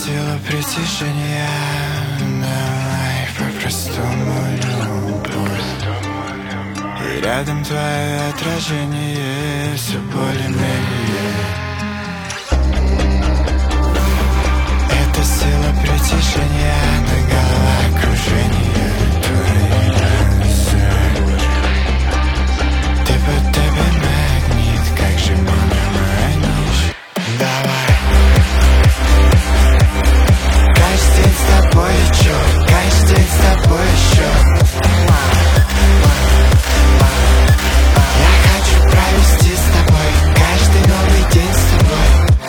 сила притяжения, давай по-простому любовь. И рядом твое отражение, все более-менее. Это сила притяжения, на головокружение. Твои глаза, ты будто бы магнит, как же меня манишь. Давай. Каждый день с тобой еще, каждый день с тобой еще. Я хочу провести с тобой каждый новый день с тобой.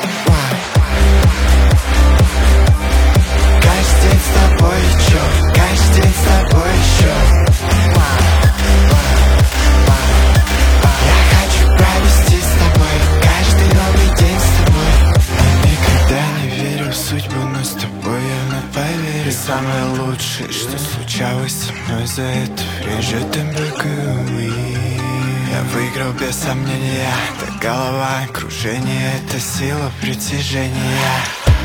Каждый день с тобой еще, каждый день с тобой еще. Я хочу провести с тобой каждый новый день с тобой. Я никогда не верил в судьбу, но с тобой явно поверил. Самое лучшее, что случалось со мной за это время. J'aime beaucoup. Я выиграл без сомнения, это голова кружение, это сила притяжения.